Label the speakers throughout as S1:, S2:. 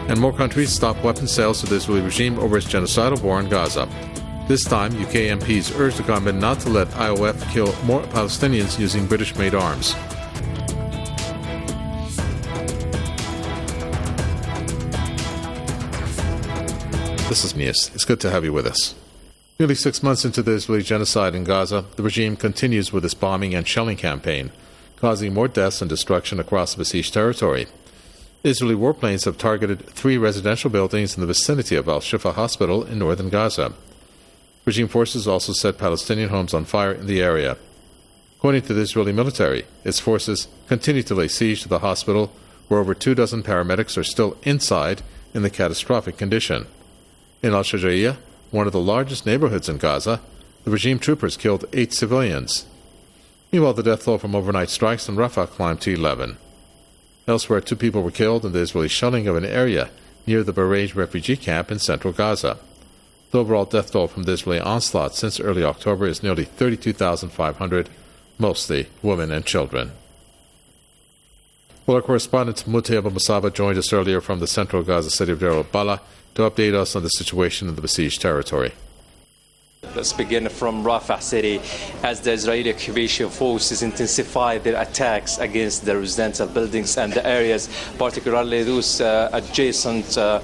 S1: And more countries stop weapons sales to the Israeli regime over its genocidal war in Gaza. This time, UK MPs urged the government not to let IOF kill more Palestinians using British-made arms. This is Nias. It's good to have you with us. Nearly 6 months into the Israeli genocide in Gaza, the regime continues with its bombing and shelling campaign, causing more deaths and destruction across the besieged territory. Israeli warplanes have targeted 3 residential buildings in the vicinity of Al-Shifa Hospital in northern Gaza. Regime forces also set Palestinian homes on fire in the area. According to the Israeli military, its forces continue to lay siege to the hospital, where over 24 paramedics are still inside in the catastrophic condition. In Al-Shaja'iyah, one of the largest neighborhoods in Gaza, the regime troopers killed 8 civilians. Meanwhile, the death toll from overnight strikes in Rafah climbed to 11. Elsewhere, 2 people were killed in the Israeli shelling of an area near the Barej refugee camp in central Gaza. The overall death toll from the Israeli onslaught since early October is nearly 32,500, mostly women and children. Well, our correspondent Muti Abu Musaba joined us earlier from the central Gaza city of Deir al-Balah to update us on the situation in the besieged territory.
S2: Let's begin from Rafah city as the Israeli occupation forces intensify their attacks against the residential buildings and the areas, particularly those adjacent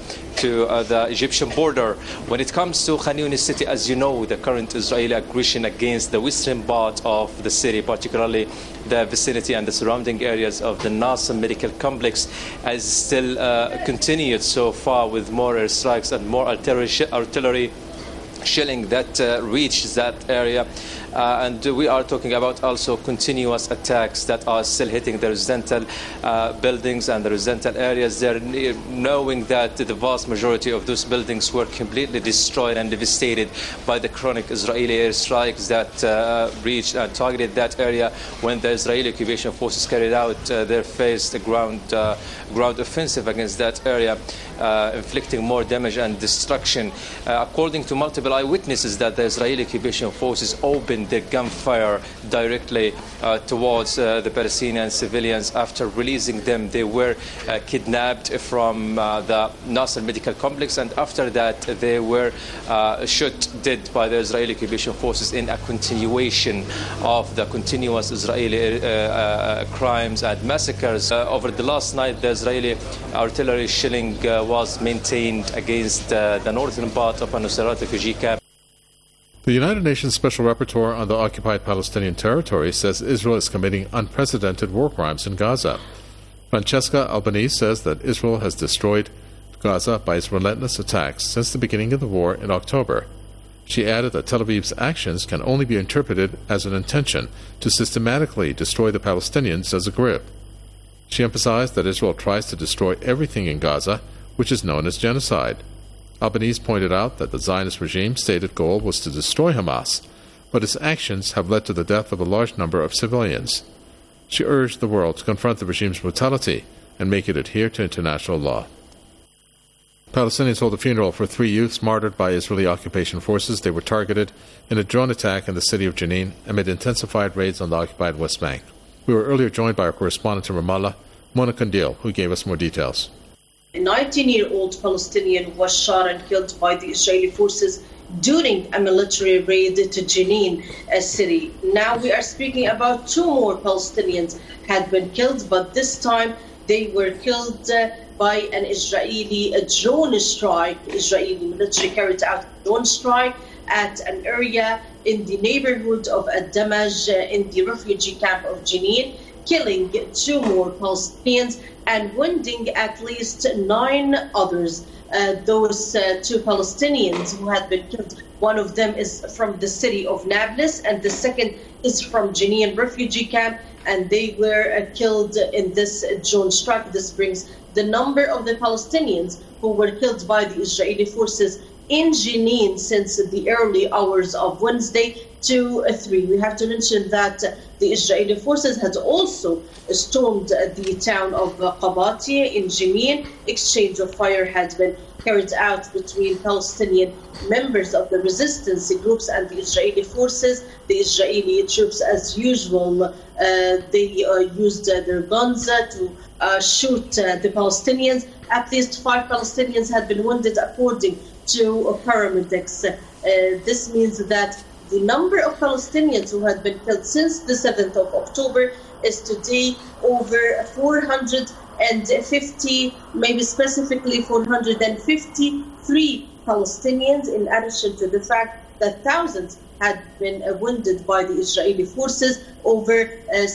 S2: to the Egyptian border. When it comes to Khan Yunis city, as you know, the current Israeli aggression against the western part of the city, particularly the vicinity and the surrounding areas of the Nasser Medical Complex, has still continued so far with more airstrikes and more artillery shelling that reaches that area. And we are talking about also continuous attacks that are still hitting the residential buildings and the residential areas there, knowing that the vast majority of those buildings were completely destroyed and devastated by the chronic Israeli airstrikes that reached and targeted that area when the Israeli occupation forces carried out their first ground offensive against that area, inflicting more damage and destruction. According to multiple eyewitnesses, that the Israeli occupation forces opened their gunfire directly towards the Palestinian civilians. After releasing them, they were kidnapped from the Nasser Medical Complex, and after that they were shot dead by the Israeli occupation forces in a continuation of the continuous Israeli crimes and massacres. Over the last night, the Israeli artillery shelling was maintained against the northern part of Nusayrat refugee camp.
S1: The United Nations Special Rapporteur on the occupied Palestinian territory says Israel is committing unprecedented war crimes in Gaza. Francesca Albanese says that Israel has destroyed Gaza by its relentless attacks since the beginning of the war in October. She added that Tel Aviv's actions can only be interpreted as an intention to systematically destroy the Palestinians as a group. She emphasized that Israel tries to destroy everything in Gaza, which is known as genocide. Albanese pointed out that the Zionist regime's stated goal was to destroy Hamas, but its actions have led to the death of a large number of civilians. She urged the world to confront the regime's brutality and make it adhere to international law. Palestinians hold a funeral for 3 youths martyred by Israeli occupation forces. They were targeted in a drone attack in the city of Jenin amid intensified raids on the occupied West Bank. We were earlier joined by our correspondent in Ramallah, Mona Kandil, who gave us more details.
S3: A 19-year-old Palestinian was shot and killed by the Israeli forces during a military raid to Jenin city. Now we are speaking about 2 more Palestinians had been killed, but this time they were killed by an Israeli drone strike. Israeli military carried out a drone strike at an area in the neighborhood of Ad-Damaj in the refugee camp of Jenin, killing 2 more Palestinians and wounding at least 9 others. Those 2 Palestinians who had been killed, one of them is from the city of Nablus and the second is from Jenin refugee camp, and they were killed in this drone strike. This brings the number of the Palestinians who were killed by the Israeli forces in Jenin since the early hours of Wednesday to 3. We have to mention that the Israeli forces had also stormed the town of Qabati in Jenin. Exchange of fire had been carried out between Palestinian members of the resistance groups and the Israeli forces. The Israeli troops, as usual, they used their guns to shoot the Palestinians. At least 5 Palestinians had been wounded, according to paramedics. This means that the number of Palestinians who had been killed since the 7th of October is today over 450, maybe specifically 453 Palestinians, in addition to the fact that thousands had been wounded by the Israeli forces. Over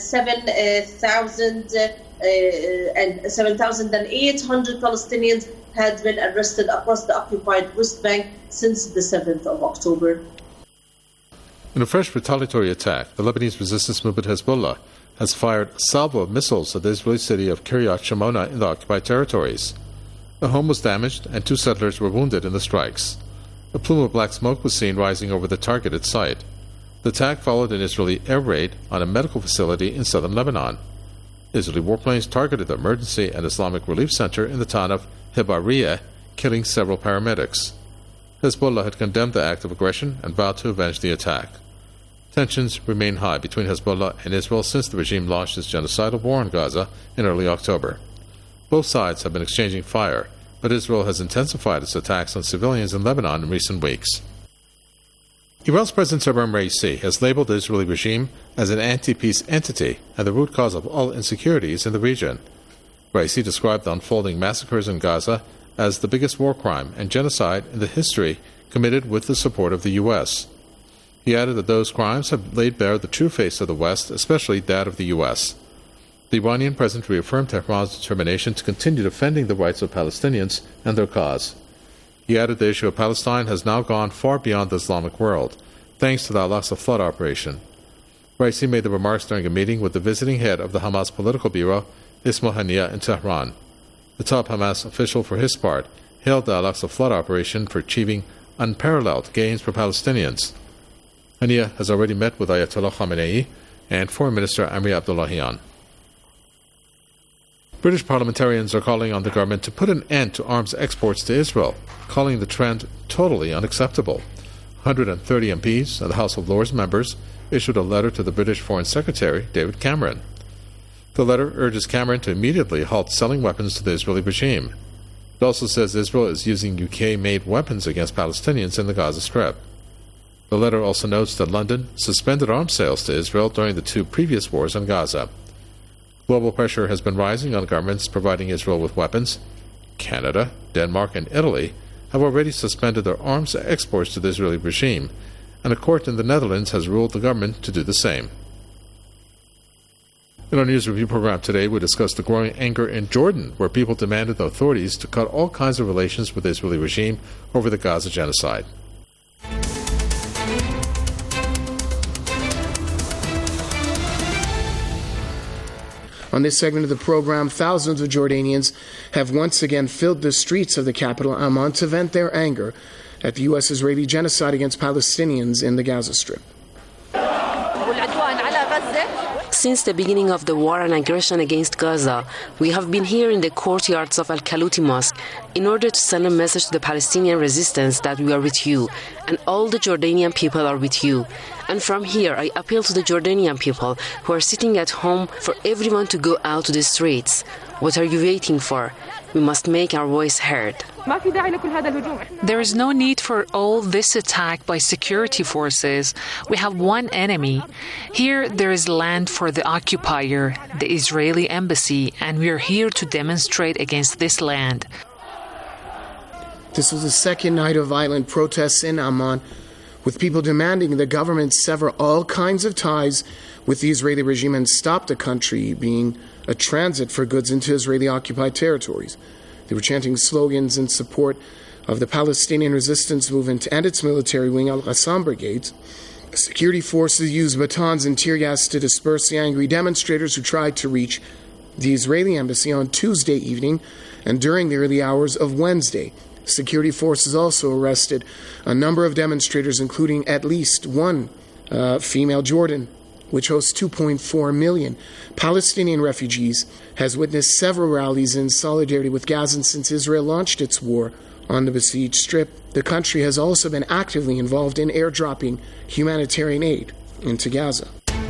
S3: 7,800 Palestinians had been arrested across the occupied West Bank since the 7th of October.
S1: In a fresh retaliatory attack, the Lebanese resistance movement Hezbollah has fired a salvo of missiles at the Israeli city of Kiryat Shimona in the occupied territories. A home was damaged and 2 settlers were wounded in the strikes. A plume of black smoke was seen rising over the targeted site. The attack followed an Israeli air raid on a medical facility in southern Lebanon. Israeli warplanes targeted the emergency and Islamic relief center in the town of Hebariyeh, killing several paramedics. Hezbollah had condemned the act of aggression and vowed to avenge the attack. Tensions remain high between Hezbollah and Israel since the regime launched its genocidal war on Gaza in early October. Both sides have been exchanging fire, but Israel has intensified its attacks on civilians in Lebanon in recent weeks. Iran's President Ebrahim Raisi has labeled the Israeli regime as an anti-peace entity and the root cause of all insecurities in the region. Raisi described the unfolding massacres in Gaza as the biggest war crime and genocide in the history committed with the support of the U.S. He added that those crimes have laid bare the true face of the West, especially that of the U.S. The Iranian president reaffirmed Tehran's determination to continue defending the rights of Palestinians and their cause. He added the issue of Palestine has now gone far beyond the Islamic world, thanks to the Al-Aqsa flood operation. Raisi made the remarks during a meeting with the visiting head of the Hamas political bureau, Ismail Haniyeh, in Tehran. The top Hamas official, for his part, hailed the Al-Aqsa flood operation for achieving unparalleled gains for Palestinians. Haniyeh has already met with Ayatollah Khamenei and Foreign Minister Amir Abdullahian. British parliamentarians are calling on the government to put an end to arms exports to Israel, calling the trend totally unacceptable. 130 MPs and the House of Lords members issued a letter to the British Foreign Secretary, David Cameron. The letter urges Cameron to immediately halt selling weapons to the Israeli regime. It also says Israel is using UK-made weapons against Palestinians in the Gaza Strip. The letter also notes that London suspended arms sales to Israel during the 2 previous wars in Gaza. Global pressure has been rising on governments providing Israel with weapons. Canada, Denmark, and Italy have already suspended their arms exports to the Israeli regime, and a court in the Netherlands has ruled the government to do the same. In our news review program today, we discuss the growing anger in Jordan, where people demanded the authorities to cut all kinds of relations with the Israeli regime over the Gaza genocide.
S4: On this segment of the program, thousands of Jordanians have once again filled the streets of the capital, Amman, to vent their anger at the U.S.-Israeli genocide against Palestinians in the Gaza Strip.
S5: Since the beginning of the war and aggression against Gaza, we have been here in the courtyards of Al-Kalouti Mosque in order to send a message to the Palestinian resistance that we are with you, and all the Jordanian people are with you. And from here, I appeal to the Jordanian people who are sitting at home for everyone to go out to the streets. What are you waiting for? We must make our voice heard.
S6: There is no need for all this attack by security forces. We have one enemy. Here there is land for the occupier, the Israeli embassy, and we are here to demonstrate against this land.
S4: This was the second night of violent protests in Amman, with people demanding the government sever all kinds of ties with the Israeli regime and stop the country being a transit for goods into Israeli-occupied territories. They were chanting slogans in support of the Palestinian resistance movement and its military wing, Al-Qassam brigades. Security forces used batons and tear gas to disperse the angry demonstrators who tried to reach the Israeli embassy on Tuesday evening and during the early hours of Wednesday. Security forces also arrested a number of demonstrators, including at least one Female Jordan, which hosts 2.4 million Palestinian refugees, has witnessed several rallies in solidarity with Gaza since Israel launched its war on the besieged Strip. The country has also been actively involved in airdropping humanitarian aid into Gaza.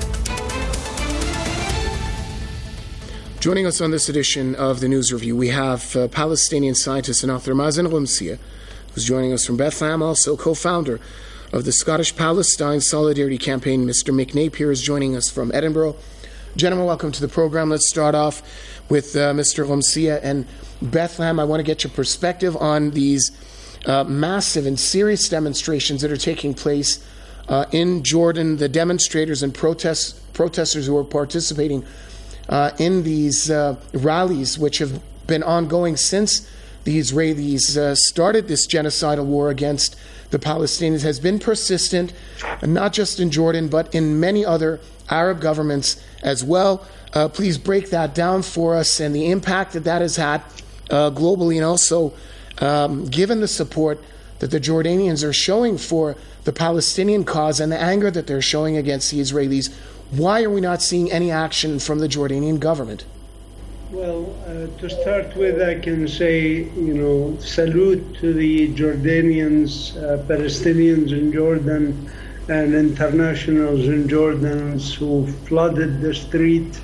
S4: Joining us on this edition of the News Review, we have Palestinian scientist and author Mazen Ghamsieh, who's joining us from Bethlehem, also co-founder of the Scottish Palestine Solidarity Campaign. Mr. Mick Napier is joining us from Edinburgh. Gentlemen, welcome to the program. Let's start off with Mr. Ghamsieh and Bethlehem. I want to get your perspective on these massive and serious demonstrations that are taking place in Jordan, the demonstrators and protesters who are participating in these rallies, which have been ongoing since the Israelis started this genocidal war against the Palestinians, has been persistent, not just in Jordan, but in many other Arab governments as well. Please break that down for us and the impact that has had globally, and also given the support that the Jordanians are showing for the Palestinian cause and the anger that they're showing against the Israelis. Why are we not seeing any action from the Jordanian government?
S7: Well, to start with, I can say, salute to the Jordanians, Palestinians in Jordan, and internationals in Jordan who flooded the streets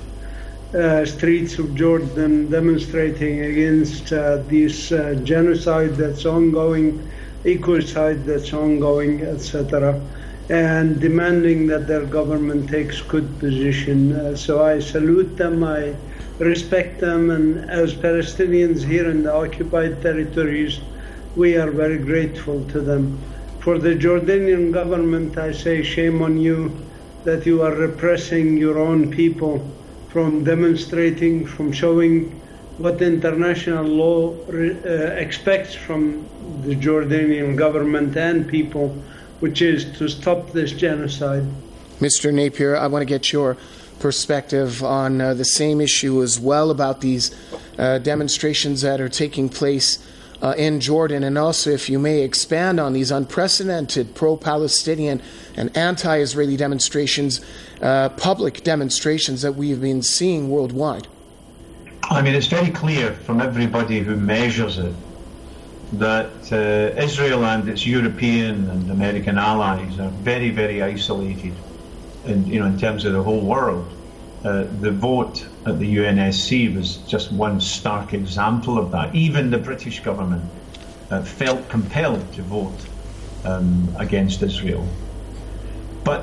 S7: of Jordan, demonstrating against this genocide that's ongoing, ecocide that's ongoing, etc., and demanding that their government takes good position. So I salute them, I respect them, and as Palestinians here in the occupied territories, we are very grateful to them. For the Jordanian government, I say shame on you that you are repressing your own people from demonstrating, from showing what international law expects from the Jordanian government and people, which is to stop this genocide.
S4: Mr. Napier, I want to get your perspective on the same issue as well, about these demonstrations that are taking place in Jordan, and also if you may expand on these unprecedented pro-Palestinian and anti-Israeli demonstrations, public demonstrations that we've been seeing worldwide.
S8: I mean, it's very clear from everybody who measures it that Israel and its European and American allies are very, very isolated in terms of the whole world. The vote at the UNSC was just one stark example of that. Even the British government felt compelled to vote against Israel. But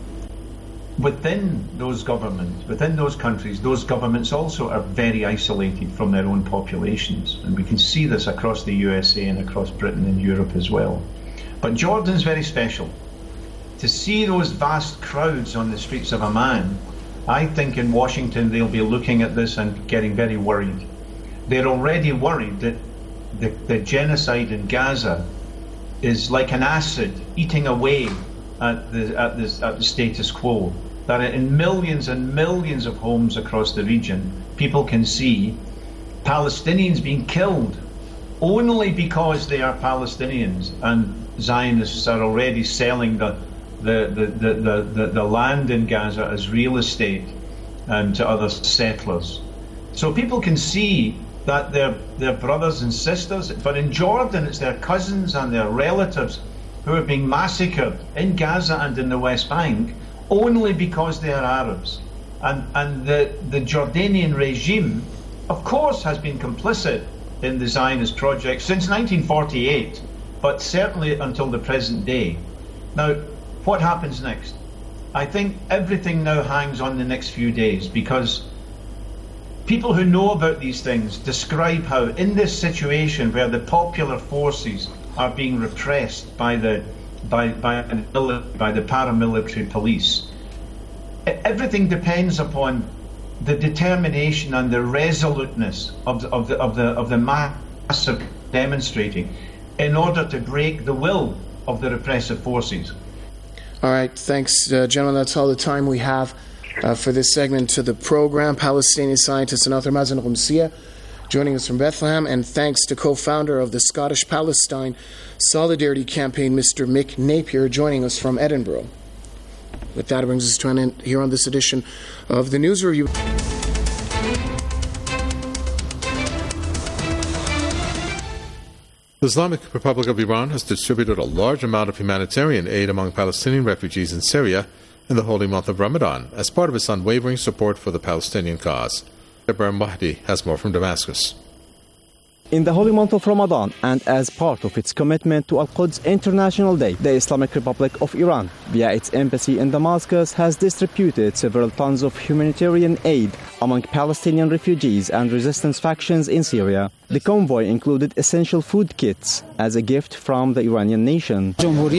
S8: within those governments, within those countries, those governments also are very isolated from their own populations. And we can see this across the USA and across Britain and Europe as well. But Jordan's very special. To see those vast crowds on the streets of Amman, I think in Washington they'll be looking at this and getting very worried. They're already worried that the genocide in Gaza is like an acid eating away at the status quo. That in millions and millions of homes across the region, people can see Palestinians being killed only because they are Palestinians, and Zionists are already selling the land in Gaza as real estate and to other settlers. So people can see that they're brothers and sisters, but in Jordan it's their cousins and their relatives who are being massacred in Gaza and in the West Bank only because they are Arabs. And the Jordanian regime, of course, has been complicit in the Zionist project since 1948, but certainly until the present day. Now, what happens next? I think everything now hangs on the next few days, because people who know about these things describe how in this situation where the popular forces are being repressed by the paramilitary police, everything depends upon the determination and the resoluteness of the mass of demonstrating in order to break the will of the repressive forces.
S4: All right, thanks, gentlemen. That's all the time we have for this segment to the program. Palestinian scientist and author Mazen Ghamsieh joining us from Bethlehem, and thanks to co-founder of the Scottish Palestine Solidarity Campaign, Mr. Mick Napier, joining us from Edinburgh. With that, it brings us to an end here on this edition of the News Review.
S1: The Islamic Republic of Iran has distributed a large amount of humanitarian aid among Palestinian refugees in Syria in the holy month of Ramadan as part of its unwavering support for the Palestinian cause. Ibrahim Mahdi has more from Damascus.
S9: In the holy month of Ramadan, and as part of its commitment to Al-Quds International Day, the Islamic Republic of Iran, via its embassy in Damascus, has distributed several tons of humanitarian aid among Palestinian refugees and resistance factions in Syria. The convoy included essential food kits as a gift from the Iranian nation.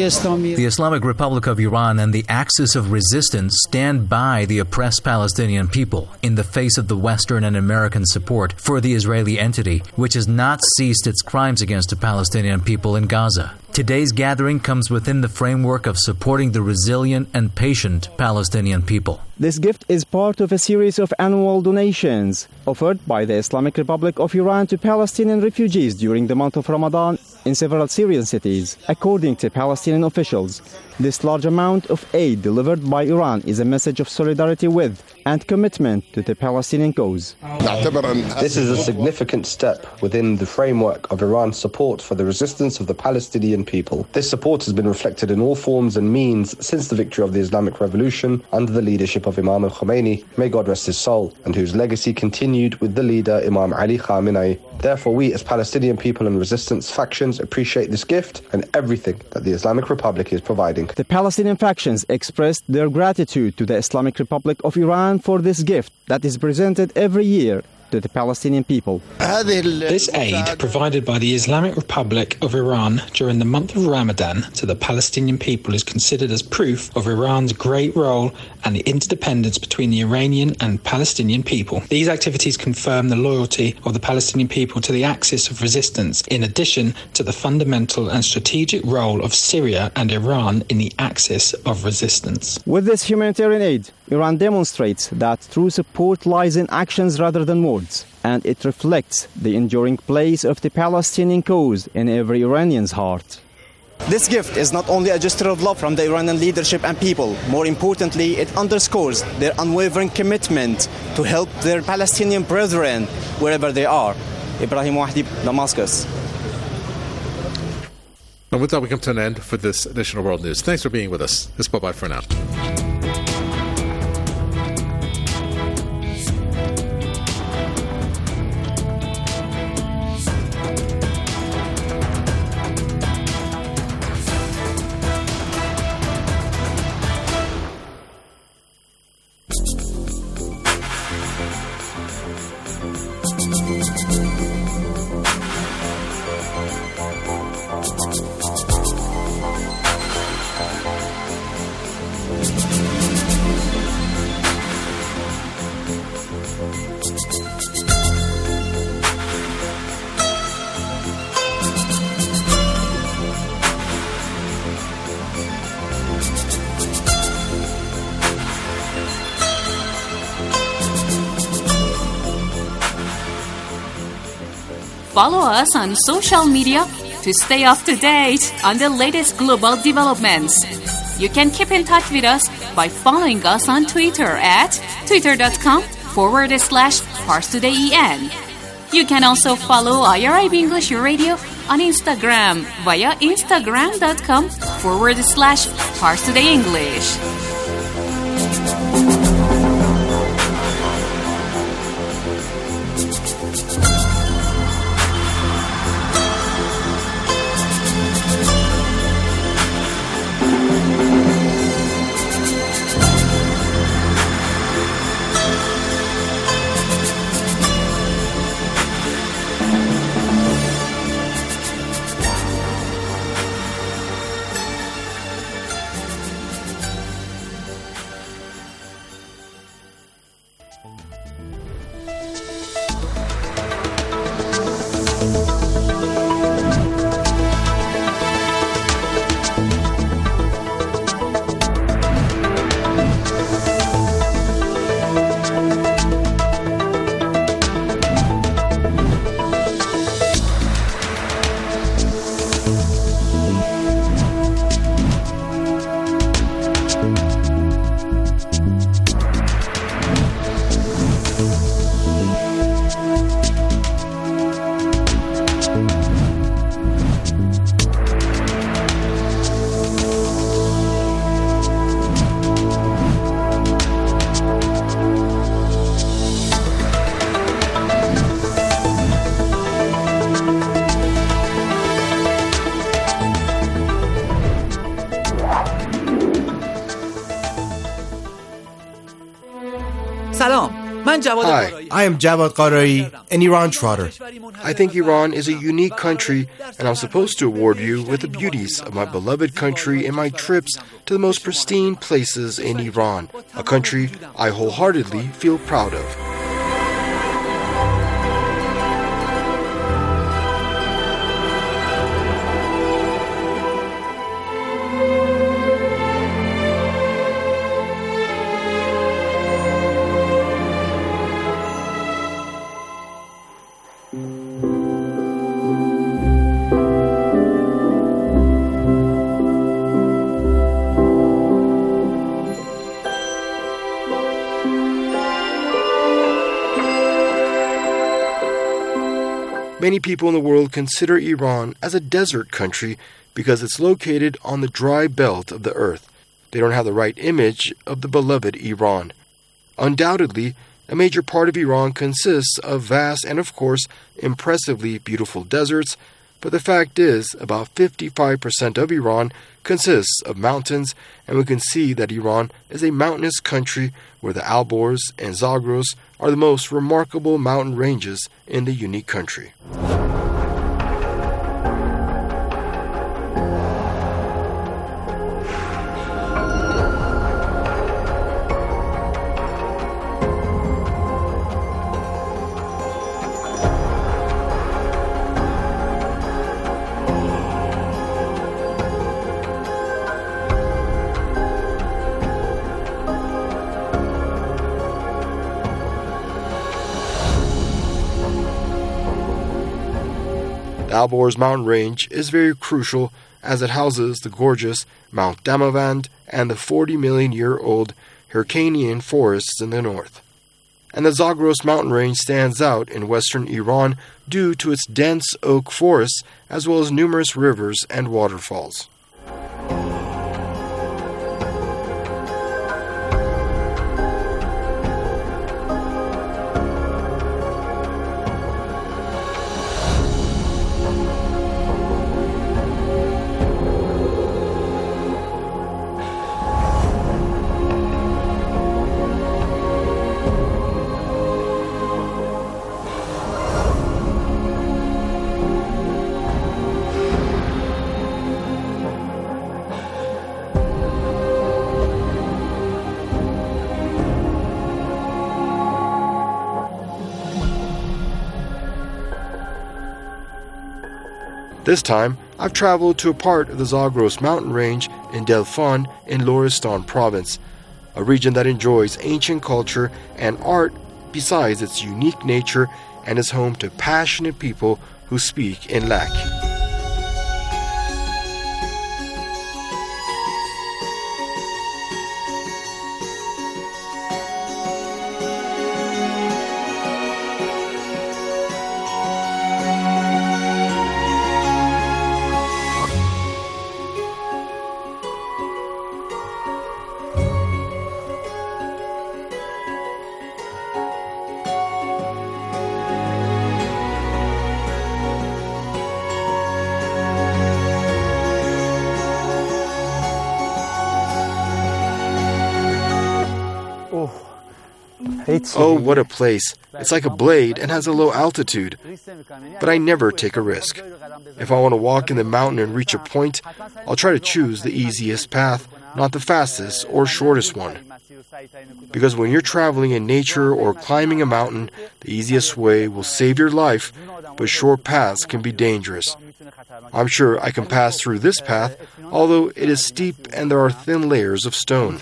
S10: The Islamic Republic of Iran and the Axis of Resistance stand by the oppressed Palestinian people in the face of the Western and American support for the Israeli entity, which has not ceased its crimes against the Palestinian people in Gaza. Today's gathering comes within the framework of supporting the resilient and patient Palestinian people.
S9: This gift is part of a series of annual donations offered by the Islamic Republic of Iran to Palestinian refugees during the month of Ramadan in several Syrian cities. According to Palestinian officials, this large amount of aid delivered by Iran is a message of solidarity with and commitment to the Palestinian cause.
S11: This is a significant step within the framework of Iran's support for the resistance of the Palestinian people. This support has been reflected in all forms and means since the victory of the Islamic Revolution under the leadership of Imam al-Khomeini, may God rest his soul, and whose legacy continued with the leader Imam Ali Khamenei. Therefore, we as Palestinian people and resistance factions appreciate this gift and everything that the Islamic Republic is providing.
S9: The Palestinian factions expressed their gratitude to the Islamic Republic of Iran for this gift that is presented every year to the Palestinian people.
S12: This aid provided by the Islamic Republic of Iran during the month of Ramadan to the Palestinian people is considered as proof of Iran's great role and the interdependence between the Iranian and Palestinian people. These activities confirm the loyalty of the Palestinian people to the axis of resistance, in addition to the fundamental and strategic role of Syria and Iran in the axis of resistance.
S9: With this humanitarian aid, Iran demonstrates that true support lies in actions rather than words, and it reflects the enduring place of the Palestinian cause in every Iranian's heart. This gift is not only a gesture of love from the Iranian leadership and people. More importantly, it underscores their unwavering commitment to help their Palestinian brethren wherever they are. Ibrahim Mahdi, Damascus.
S1: And with that, we come to an end for this edition of World News. Thanks for being with us. It's bye-bye for now.
S13: Follow us on social media to stay up to date on the latest global developments. You can keep in touch with us by following us on Twitter at twitter.com/ParsTodayEN. You can also follow IRIB English Radio on Instagram via instagram.com/ParsTodayEnglish.
S14: Hi, I am Javad Qarai, an Iran trotter.
S15: I think Iran is a unique country, and I'm supposed to award you with the beauties of my beloved country in my trips to the most pristine places in Iran, a country I wholeheartedly feel proud of. Many people in the world consider Iran as a desert country because it's located on the dry belt of the earth. They don't have the right image of the beloved Iran. Undoubtedly, a major part of Iran consists of vast and, of course, impressively beautiful deserts, but the fact is about 55% of Iran consists of mountains, and we can see that Iran is a mountainous country where the Alborz and Zagros are the most remarkable mountain ranges in the unique country. The Alborz mountain range is very crucial as it houses the gorgeous Mount Damavand and the 40-million-year-old Hyrcanian forests in the north. And the Zagros mountain range stands out in western Iran due to its dense oak forests as well as numerous rivers and waterfalls. This time, I've traveled to a part of the Zagros mountain range in Delfan in Lorestan province, a region that enjoys ancient culture and art besides its unique nature and is home to passionate people who speak in Lak. Oh, what a place. It's like a blade and has a low altitude. But I never take a risk. If I want to walk in the mountain and reach a point, I'll try to choose the easiest path, not the fastest or shortest one. Because when you're traveling in nature or climbing a mountain, the easiest way will save your life, but short paths can be dangerous. I'm sure I can pass through this path, although it is steep and there are thin layers of stone.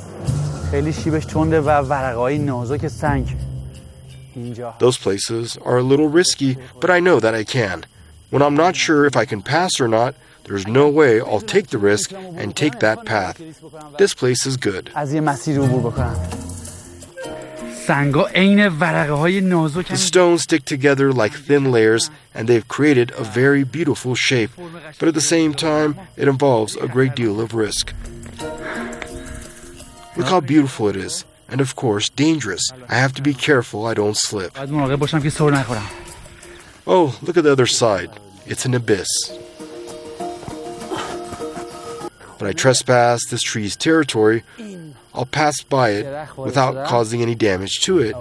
S15: Those places are a little risky, but I know that I can. When I'm not sure if I can pass or not, there's no way I'll take the risk and take that path. This place is good. The stones stick together like thin layers, and they've created a very beautiful shape, but at the same time, it involves a great deal of risk. Look how beautiful it is, and of course, dangerous. I have to be careful I don't slip. Oh, look at the other side. It's an abyss. When I trespass this tree's territory, I'll pass by it without causing any damage to it.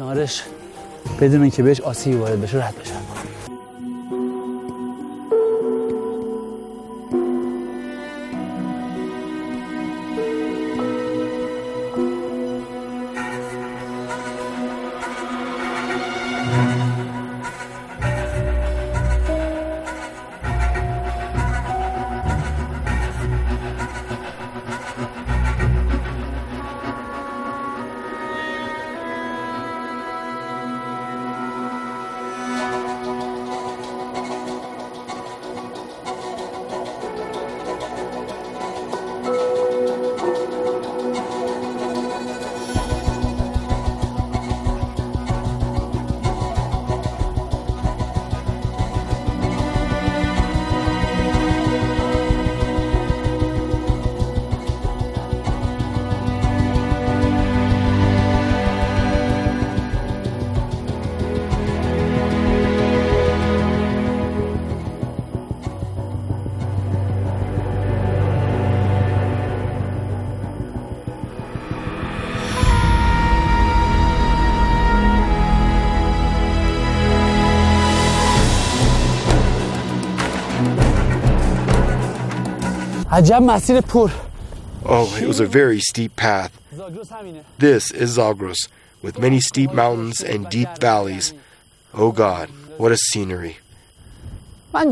S15: Oh, it was a very steep path. This is Zagros, with many steep mountains and deep valleys. Oh God, what a scenery. I've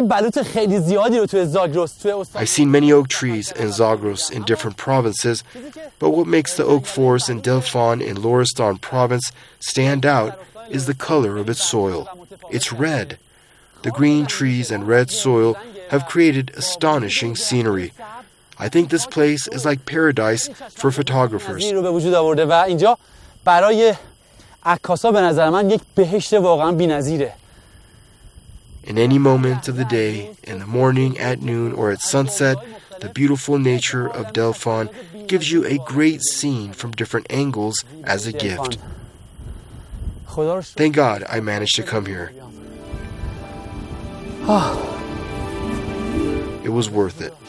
S15: seen many oak trees in Zagros in different provinces, but what makes the oak forest in Delfan in Lorestan province stand out is the color of its soil. It's red. The green trees and red soil have created astonishing scenery. I think this place is like paradise for photographers. In any moment of the day, in the morning, at noon, or at sunset, the beautiful nature of Delfan gives you a great scene from different angles as a gift. Thank God I managed to come here. It was worth it.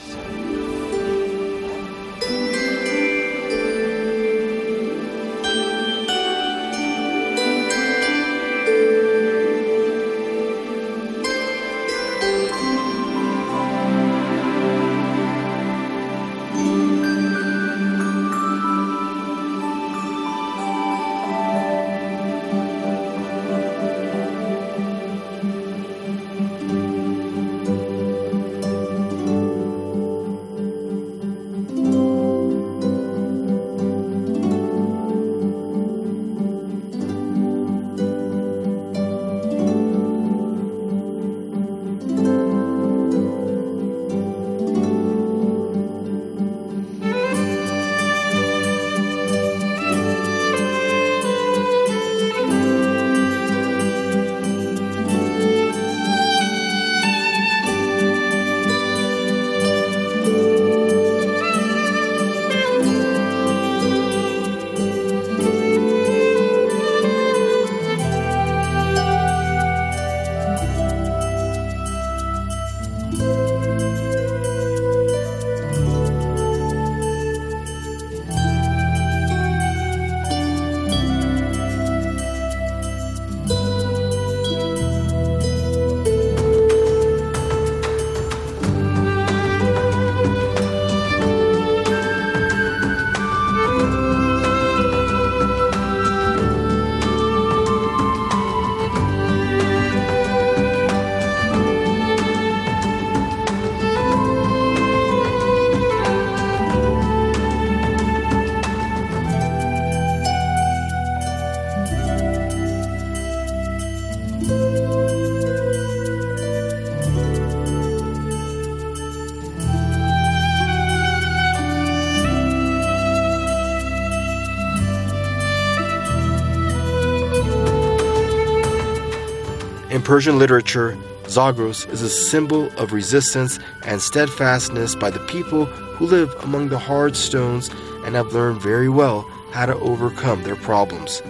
S15: In Persian literature, Zagros is a symbol of resistance and steadfastness by the people who live among the hard stones and have learned very well how to overcome their problems.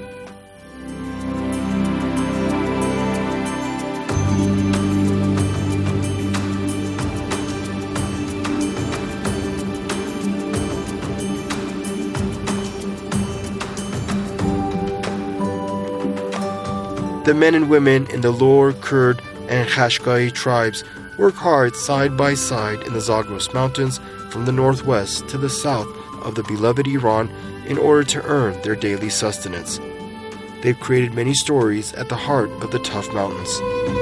S15: The men and women in the Lor, Kurd, and Khashgai tribes work hard side by side in the Zagros Mountains from the northwest to the south of the beloved Iran in order to earn their daily sustenance. They've created many stories at the heart of the tough mountains.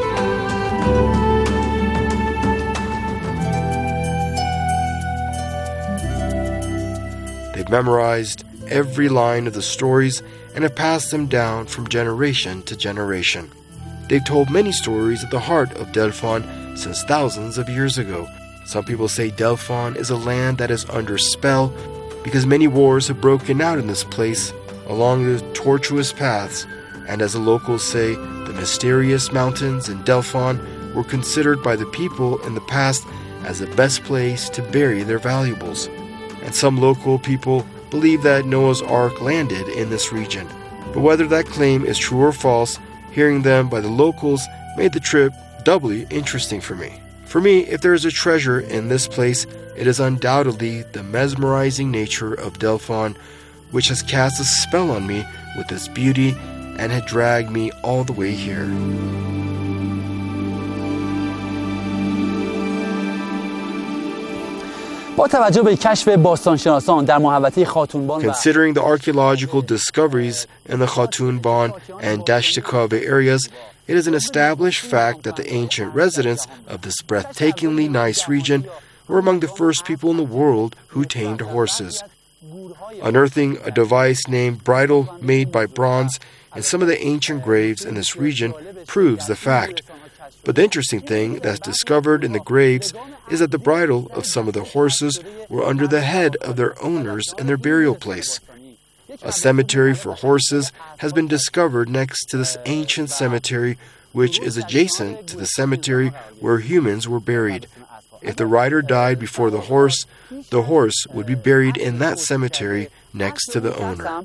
S15: They've memorized every line of the stories and have passed them down from generation to generation. They've told many stories at the heart of Delfan since thousands of years ago. Some people say Delfan is a land that is under spell because many wars have broken out in this place along the tortuous paths, and as the locals say, the mysterious mountains in Delfan were considered by the people in the past as the best place to bury their valuables. And some local people believe that Noah's Ark landed in this region. But whether that claim is true or false, hearing them by the locals made the trip doubly interesting for me. For me, if there is a treasure in this place, it is undoubtedly the mesmerizing nature of Delfan, which has cast a spell on me with its beauty and had dragged me all the way here. Considering the archaeological discoveries in the Khatunban and Dasht-e-Kabe areas, it is an established fact that the ancient residents of this breathtakingly nice region were among the first people in the world who tamed horses. Unearthing a device named bridle made by bronze in some of the ancient graves in this region proves the fact. But the interesting thing that's discovered in the graves is that the bridle of some of the horses were under the head of their owners in their burial place. A cemetery for horses has been discovered next to this ancient cemetery, which is adjacent to the cemetery where humans were buried. If the rider died before the horse would be buried in that cemetery next to the owner.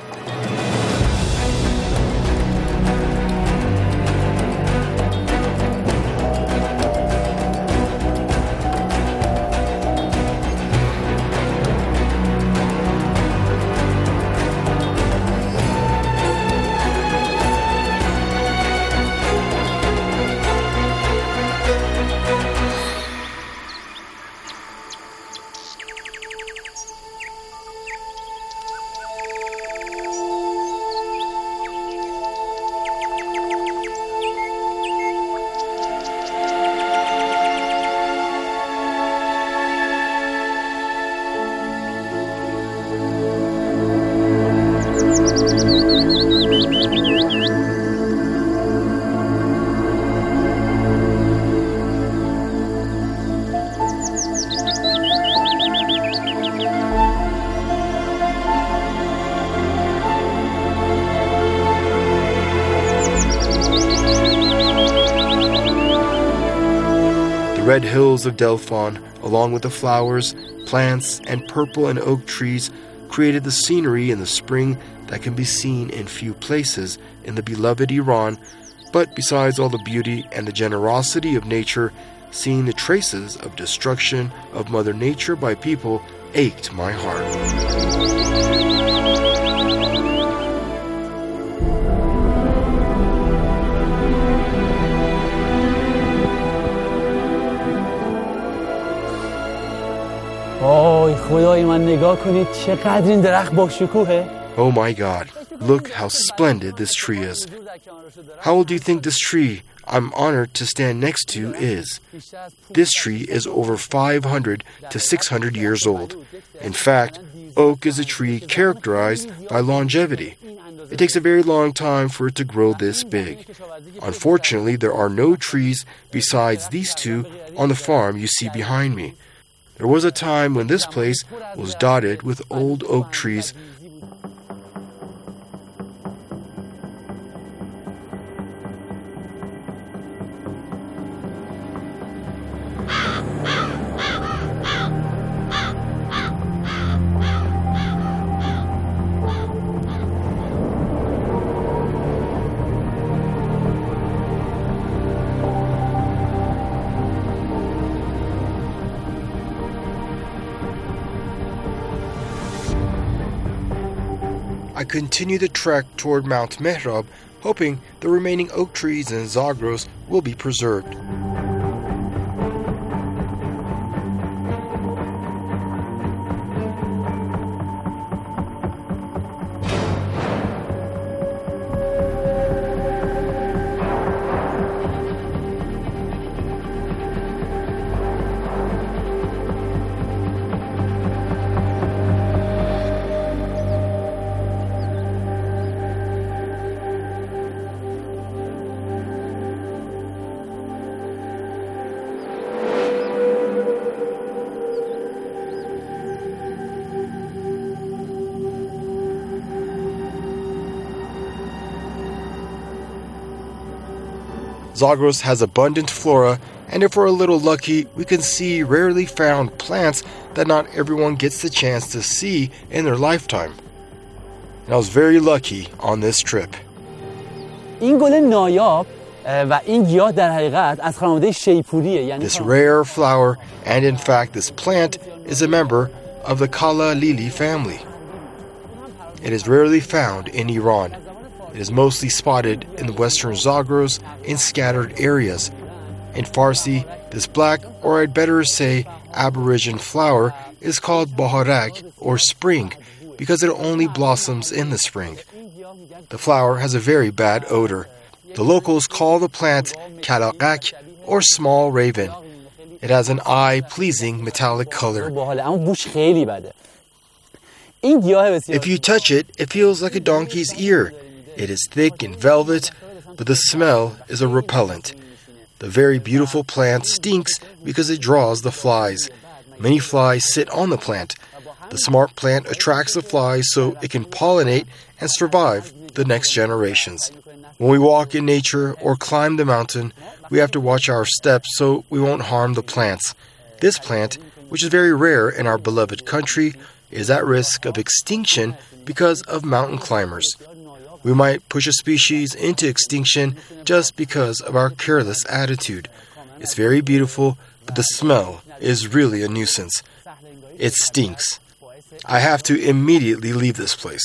S15: The red hills of Delfan, along with the flowers, plants, and purple and oak trees, created the scenery in the spring that can be seen in few places in the beloved Iran. But besides all the beauty and the generosity of nature, seeing the traces of destruction of Mother Nature by people ached my heart. Oh my God, look how splendid this tree is. How old do you think this tree I'm honored to stand next to is? This tree is over 500 to 600 years old. In fact, oak is a tree characterized by longevity. It takes a very long time for it to grow this big. Unfortunately, there are no trees besides these two on the farm you see behind me. There was a time when this place was dotted with old oak trees. I continue the trek toward Mount Mehrab hoping the remaining oak trees in Zagros will be preserved. Zagros has abundant flora, and if we're a little lucky, we can see rarely found plants that not everyone gets the chance to see in their lifetime. And I was very lucky on this trip. This rare flower, and in fact this plant, is a member of the Kala Lili family. It is rarely found in Iran. It is mostly spotted in the western Zagros in scattered areas. In Farsi, this black, or I'd better say aboriginal flower, is called baharak, or spring, because it only blossoms in the spring. The flower has a very bad odor. The locals call the plant kalaqak, or small raven. It has an eye-pleasing metallic color. If you touch it, it feels like a donkey's ear. It is thick and velvet, but the smell is a repellent. The very beautiful plant stinks because it draws the flies. Many flies sit on the plant. The smart plant attracts the flies so it can pollinate and survive the next generations. When we walk in nature or climb the mountain, we have to watch our steps so we won't harm the plants. This plant, which is very rare in our beloved country, is at risk of extinction because of mountain climbers. We might push a species into extinction just because of our careless attitude. It's very beautiful, but the smell is really a nuisance. It stinks. I have to immediately leave this place.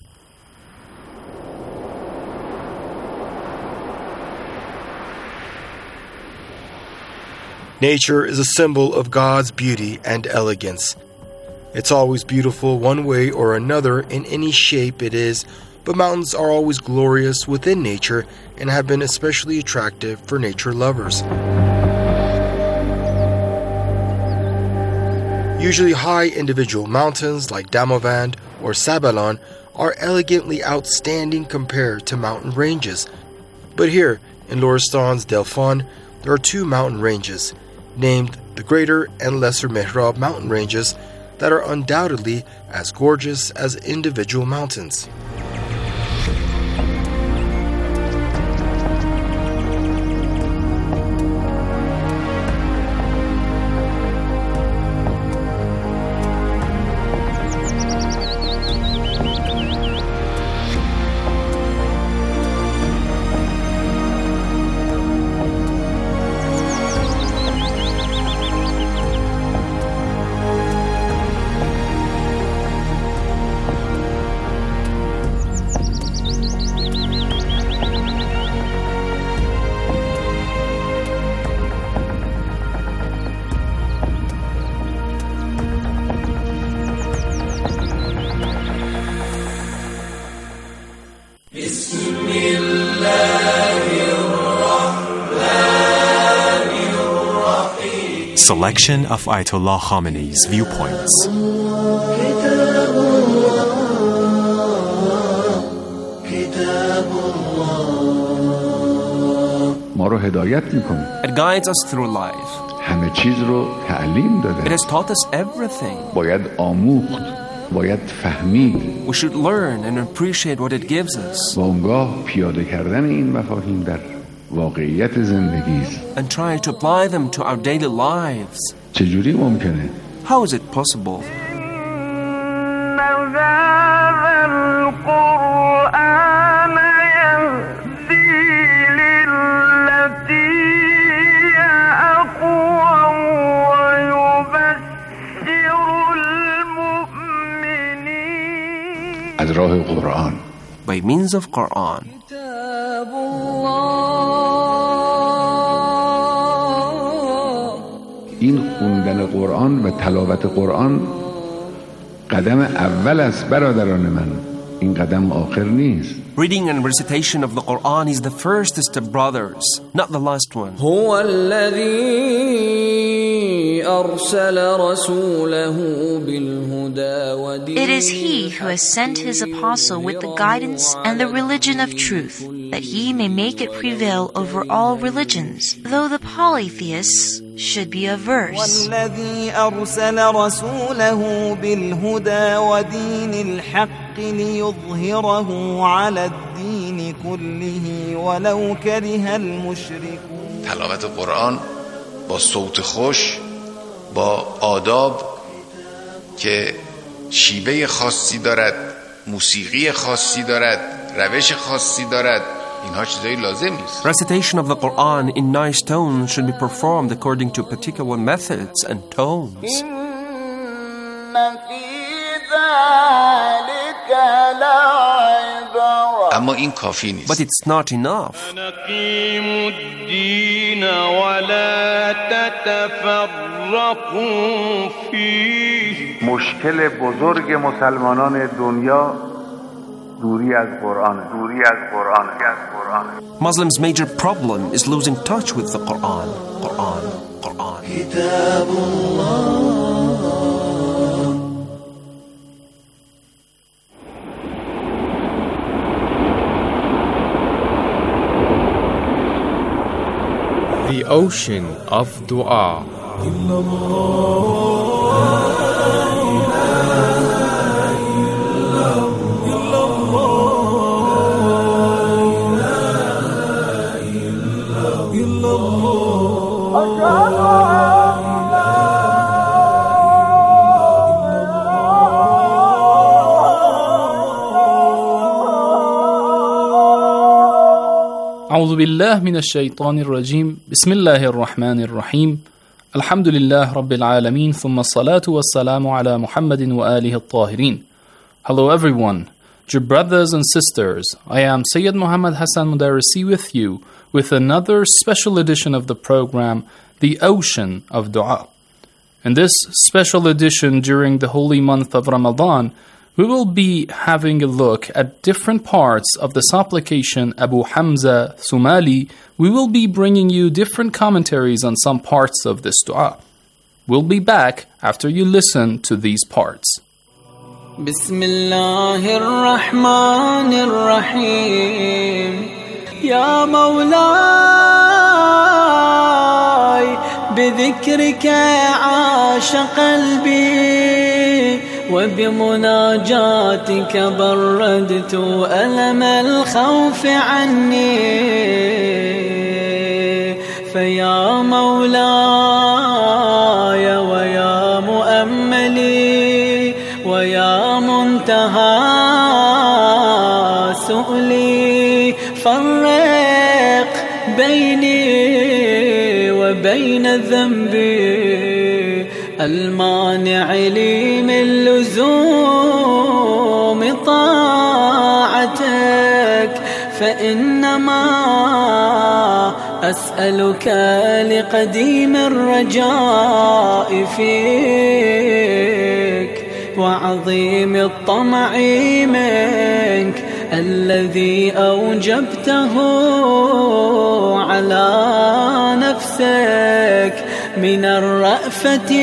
S15: Nature is a symbol of God's beauty and elegance. It's always beautiful one way or another in any shape it is, but mountains are always glorious within nature and have been especially attractive for nature lovers. Usually high individual mountains like Damavand or Sabalan are elegantly outstanding compared to mountain ranges. But here in Loristan's Delfan, there are two mountain ranges, named the Greater and Lesser Mehrab mountain ranges, that are undoubtedly as gorgeous as individual mountains.
S16: Selection of Ayatollah Khamenei's viewpoints.
S17: It guides us through life. It has taught us everything. We should learn and appreciate what it gives us. And try to apply them to our daily lives. How is it possible? By means of Quran.
S18: این خوندن قرآن و تلاوت قرآن قدم اول است برادران من. این قدم آخر نیست.
S17: Reading and recitation of the Quran is the first step, brothers, not the last one.
S19: هو الذي أرسل رسوله بالهدى ودين.
S20: It is He who has sent His apostle with the guidance and the religion of truth, that He may make it prevail over all religions, though the polytheists should be averse.
S19: والذي أرسل رسوله بالهدى ودين الحق ليظهره على الدين كله ولو كره المشركون.
S21: تلاوت قرآن با صوت خوش، با آداب که شیوه خاصی دارد، موسیقی خاصی دارد، روش خاصی دارد، اینها چیزایی لازم نیست.
S17: Recitation of the Quran in nice tones should be performed according to particular methods and tones.
S21: اما این کافی نیست.
S17: But it's not enough.
S19: نقيموا الدين ولا تتفرقوا فيه.
S18: مشکل بزرگ مسلمانان دنیا دوری از قرآن.
S17: Muslims' major problem is losing touch with the Quran.
S19: كتاب الله.
S22: The ocean of dua.
S23: أعوذ بالله من الشيطان الرجيم بسم الله الرحمن الرحيم الحمد لله رب العالمين ثم الصلاة والسلام على محمد وآله الطاهرين. Hello everyone, dear brothers and sisters, I am Sayyid Muhammad Hassan Mudarrisi with you with another special edition of the program, The Ocean of Dua. In this special edition during the holy month of Ramadan, we will be having a look at different parts of the supplication Abu Hamza Thumali. We will be bringing you different commentaries on some parts of this dua. We'll be back after you listen to these parts.
S19: بسم الله الرحمن الرحيم يا مولاي بذكرك عاش قلبي وبمناجاتك بردت ألم الخوف عني فيا مولاي ويا مؤملي ويا منتهى سؤلي فرق بيني وبين ذنبي المانع لي من لزوم طاعتك فإنما أسألك لقديم الرجاء فيك وعظيم الطمع منك الذي أوجبته على نفسك من الرأفة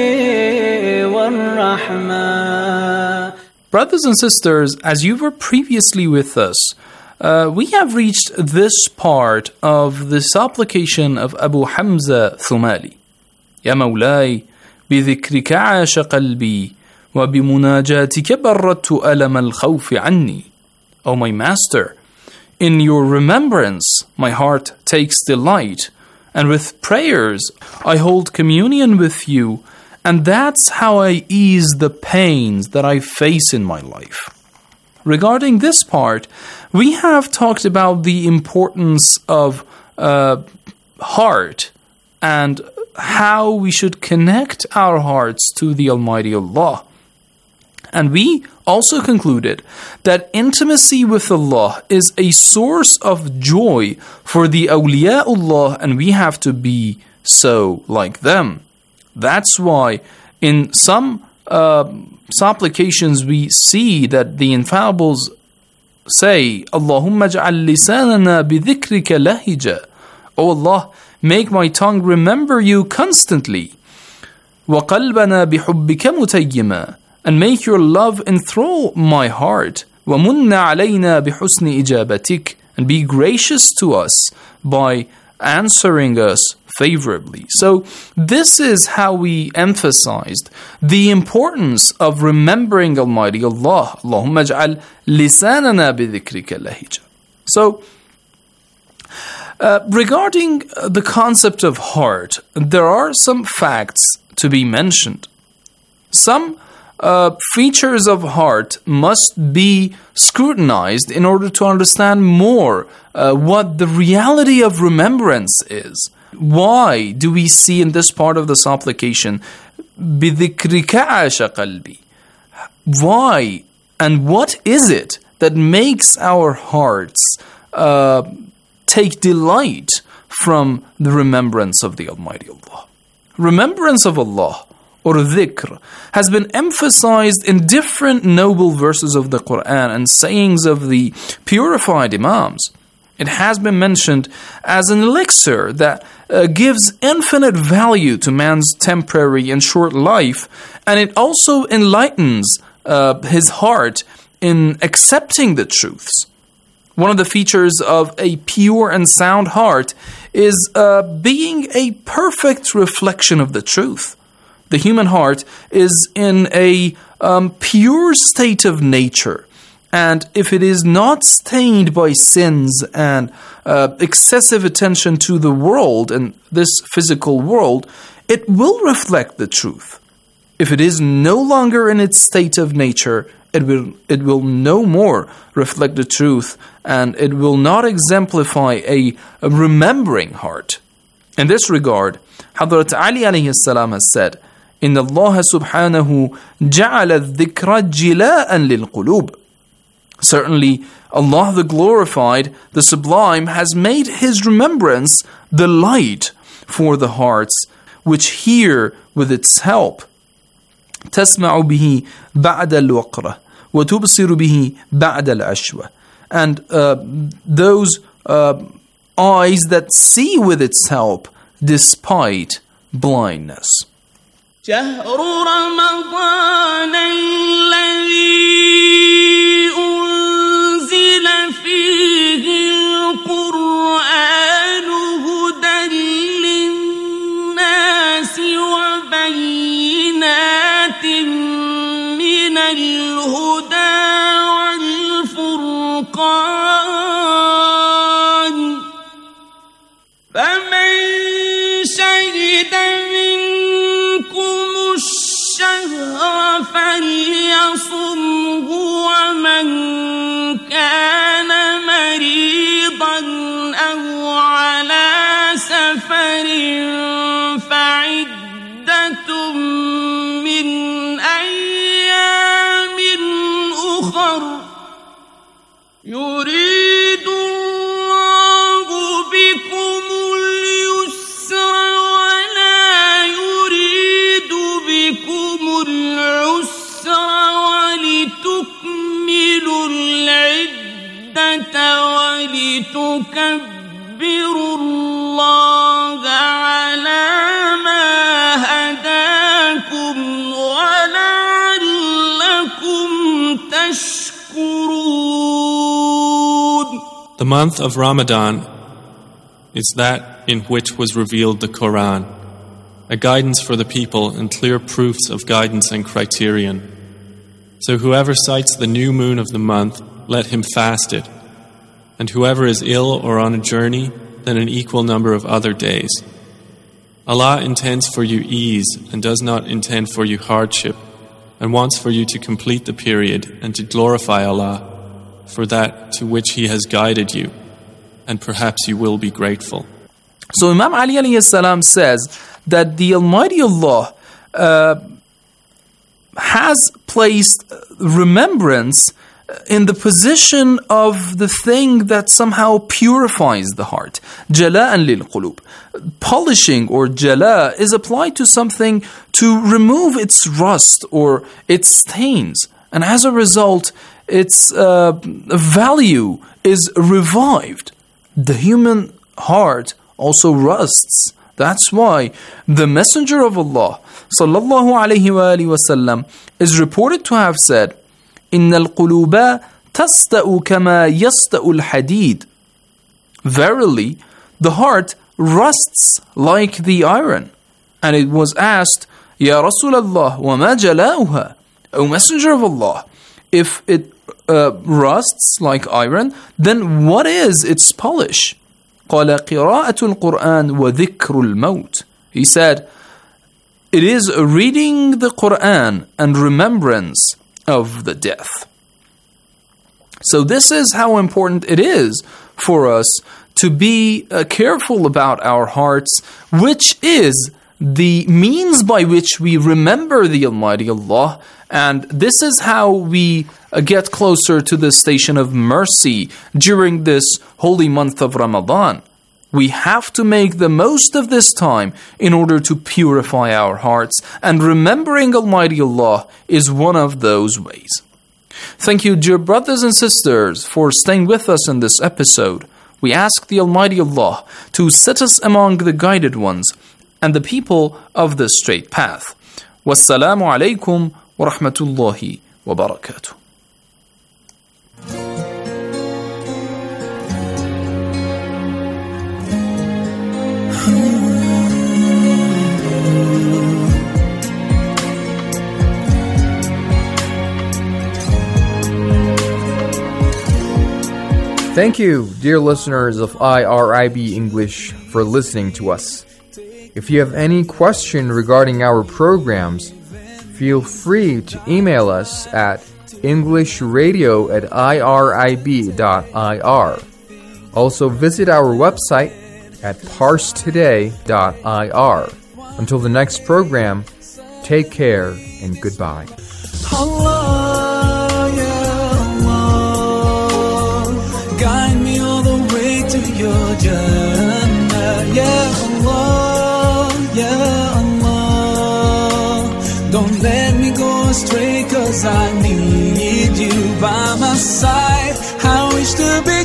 S19: والرحمة.
S23: Brothers and sisters, as you were previously with us, we have reached this part of the supplication of Abu Hamza Thumali. يا مولاي بذكرك عاش قلبي وبمناجاتك بردت ألم الخوف عني. O my master, in your remembrance my heart takes delight, and with prayers I hold communion with you, and that's how I ease the pains that I face in my life. Regarding this part, we have talked about the importance of heart and how we should connect our hearts to the Almighty Allah. And we also concluded that intimacy with Allah is a source of joy for the awliyaullah, and we have to be so like them. That's why in some supplications we see that the infallibles say, Allahumma ja'al lisanana bidhikrika lahija. O Allah, make my tongue remember you constantly. وَقَلْبَنَا بِحُبِّكَ مُتَيِّمًا, and make your love enthrall my heart. وَمُنَّ عَلَيْنَا بِحُسْنِ إِجَابَتِكَ, and be gracious to us by answering us favorably. So this is how we emphasized the importance of remembering Almighty Allah. Allahumma ja'al lisanana bidhikrika lahija. So regarding the concept of heart, there are some facts to be mentioned. Some features of heart must be scrutinized in order to understand more what the reality of remembrance is. Why do we see in this part of the supplication, بِذِكْرِكَ عَاشَ قَلْبِي? Why and what is it that makes our hearts take delight from the remembrance of the Almighty Allah? Remembrance of Allah, or dhikr, has been emphasized in different noble verses of the Quran and sayings of the purified Imams. It has been mentioned as an elixir that gives infinite value to man's temporary and short life, and it also enlightens his heart in accepting the truths. One of the features of a pure and sound heart is being a perfect reflection of the truth. The human heart is in a pure state of nature, and if it is not stained by sins and excessive attention to the world and this physical world, it will reflect the truth. If it is no longer in its state of nature, it will no more reflect the truth, and it will not exemplify a remembering heart. In this regard, Hazrat Ali alayhi salam has said, إِنَّ اللَّهَ سُبْحَانَهُ جَعَلَ الذِّكْرَ جِلَاءً لِلْقُلُوبِ. Certainly, Allah the Glorified, the Sublime, has made His remembrance the light for the hearts, which hear with its help. تَسْمَعُ بِهِ بَعْدَ الْوَقْرَةِ وَتُبْصِرُ بِهِ بَعْدَ الْعَشْوَةِ. And those eyes that see with its help despite blindness.
S19: شهر رمضان الذي أنزل فيه القرآن هدى للناس وبينات من الهدى والفرقان فمن شهد منكم الشهر فليصمه ومن كان مريضا أو على سفر فعدة من أيام أخر يريد الله بكم اليسر ولا يريد بكم العسر ولتكملوا العدة ولتكبروا الله على ما هداكم ولعلكم تشكرون.
S2: The month of Ramadan is that in which was revealed the Quran, a guidance for the people and clear proofs of guidance and criterion. So whoever sights the new moon of the month, let him fast it. And whoever is ill or on a journey, then an equal number of other days. Allah intends for you ease and does not intend for you hardship, and wants for you to complete the period and to glorify Allah for that to which He has guided you, and perhaps you will be grateful.
S23: So Imam Ali alayhi salam says that the Almighty Allah has placed remembrance in the position of the thing that somehow purifies the heart. Jala'an lil qulub. Polishing or jala is applied to something to remove its rust or its stains. And as a result, its value is revived. The human heart also rusts. That's why the Messenger of Allah sallallahu alayhi wa sallam is reported to have said, إِنَّ الْقُلُوبَ تَسْتَأُ كَمَا يَسْتَأُ الْحَدِيدِ. Verily, the heart rusts like the iron. And it was asked, Ya Rasulallah, وَمَا جَلَاؤُهَا? O Messenger of Allah, if it rusts like iron, then what is its polish? قَالَ قِرَاءَةُ الْقُرْآنِ وَذِكْرُ الْمَوْتِ. He said, it is reading the Quran and remembrance of the death. So this is how important it is for us to be careful about our hearts, which is the means by which we remember the Almighty Allah, and this is how we get closer to the station of mercy during this holy month of Ramadan. We have to make the most of this time in order to purify our hearts, and remembering Almighty Allah is one of those ways. Thank you, dear brothers and sisters, for staying with us in this episode. We ask the Almighty Allah to set us among the guided ones and the people of the straight path. Wassalamu alaikum wa rahmatullahi wa barakatuh.
S22: Thank you, dear listeners of IRIB English, for listening to us. If you have any question regarding our programs, feel free to email us at englishradio@irib.ir. Also visit our website at parstoday.ir. Until the next program, take care and goodbye.
S19: Guide me all the way to your Jannah, Ya Allah, Ya Allah. Don't let me go astray, 'cause I need you by my side. I wish to be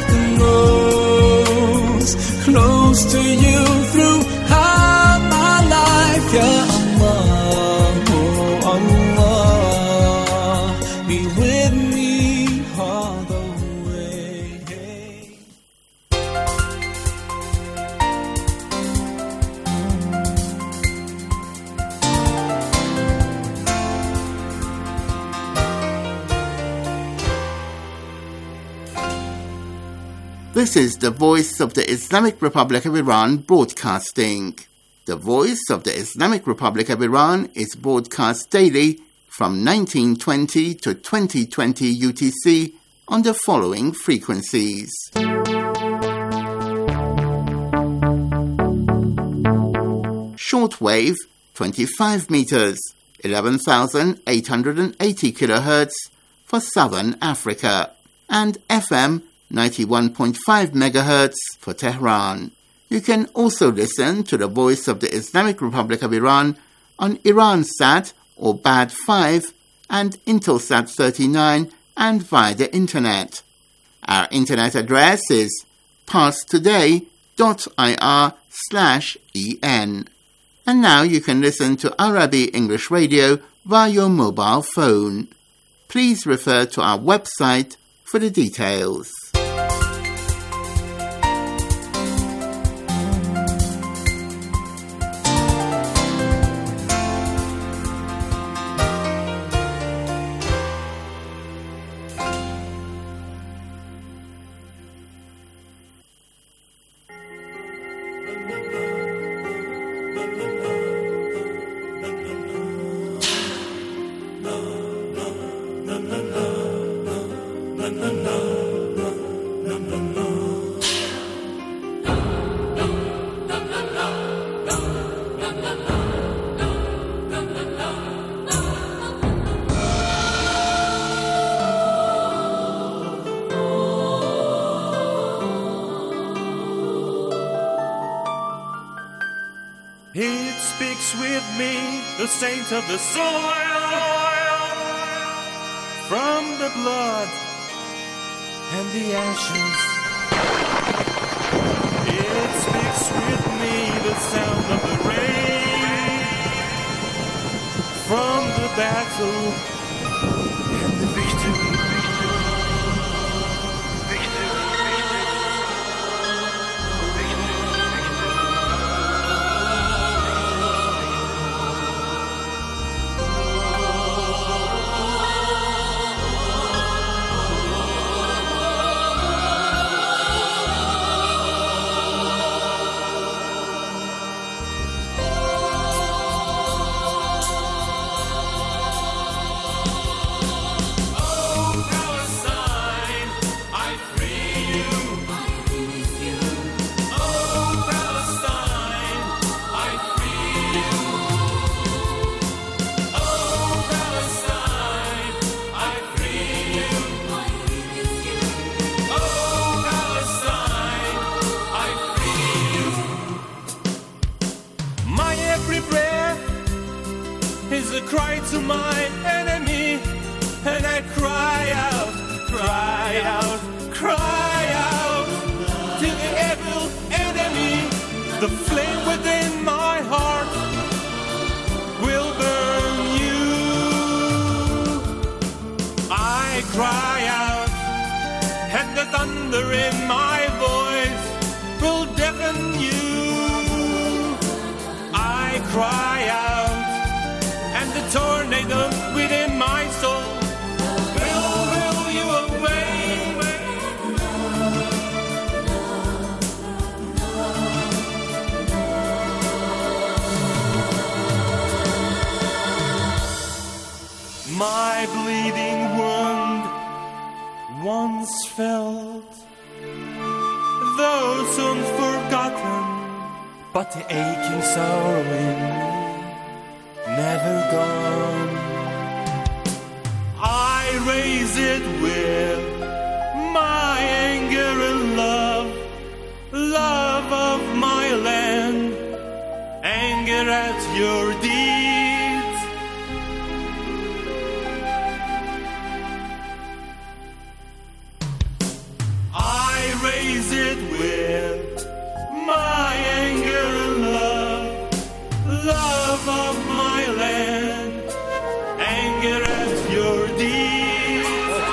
S19: close to you throughout my life, Ya Allah, oh Allah. Be with me all the way.
S3: This is the Voice of the Islamic Republic of Iran broadcasting. The Voice of the Islamic Republic of Iran is broadcast daily from 1920 to 2020 UTC on the following frequencies. Shortwave 25 meters, 11,880 kilohertz for Southern Africa, and FM 91.5 megahertz for Tehran. You can also listen to the Voice of the Islamic Republic of Iran on Iransat or BAD 5 and Intelsat 39 and via the internet. Our internet address is parstoday.ir/en. And now you can listen to Arabic English Radio via your mobile phone. Please refer to our website for the details.
S19: na na na na na na
S5: speaks with me, the saint of the soil, from the blood and the ashes. It speaks with me, the sound of the rain, from the battle and the victory. Is a cry to my enemy, and I cry out, cry out, cry out to the evil enemy. The flame within my heart will burn you. I cry out, and the thunder in my voice will deafen you. I cry out, and the tornado within my soul will blow you away. My bleeding wound once felt, though soon forgotten, but the aching sorrow in me never gone. I raise it with my anger and love, love of my land, anger at your deeds. I raise it with my anger and love, love of my land, anger at your deeds.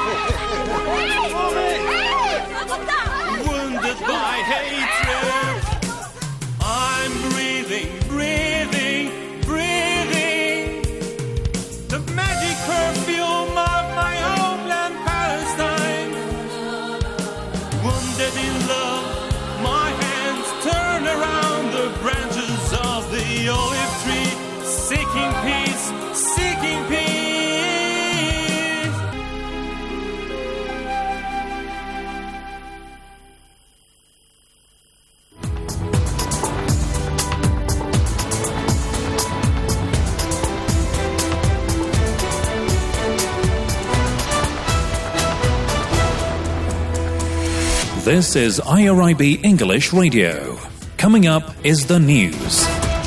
S5: Wounded by hatred, I'm breathing, breathing, breathing the magic perfume of my homeland Palestine. Wounded in love, my hands turn around the branches of the olive tree, seeking peace, seeking peace.
S6: This is IRIB English Radio. Coming up is the news.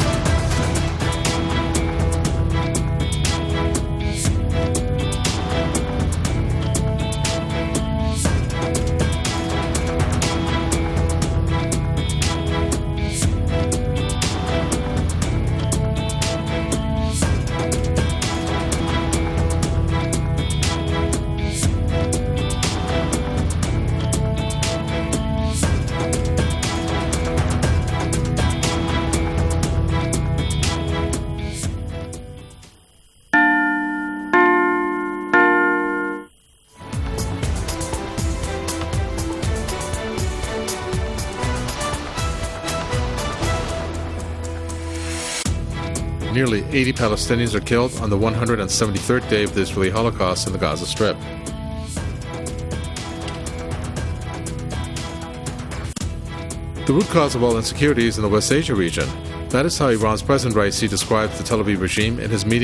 S1: Nearly 80 Palestinians are killed on the 173rd day of the Israeli Holocaust in the Gaza Strip. The root cause of all insecurity is in the West Asia region. That is how Iran's President Raisi describes the Tel Aviv regime in his meeting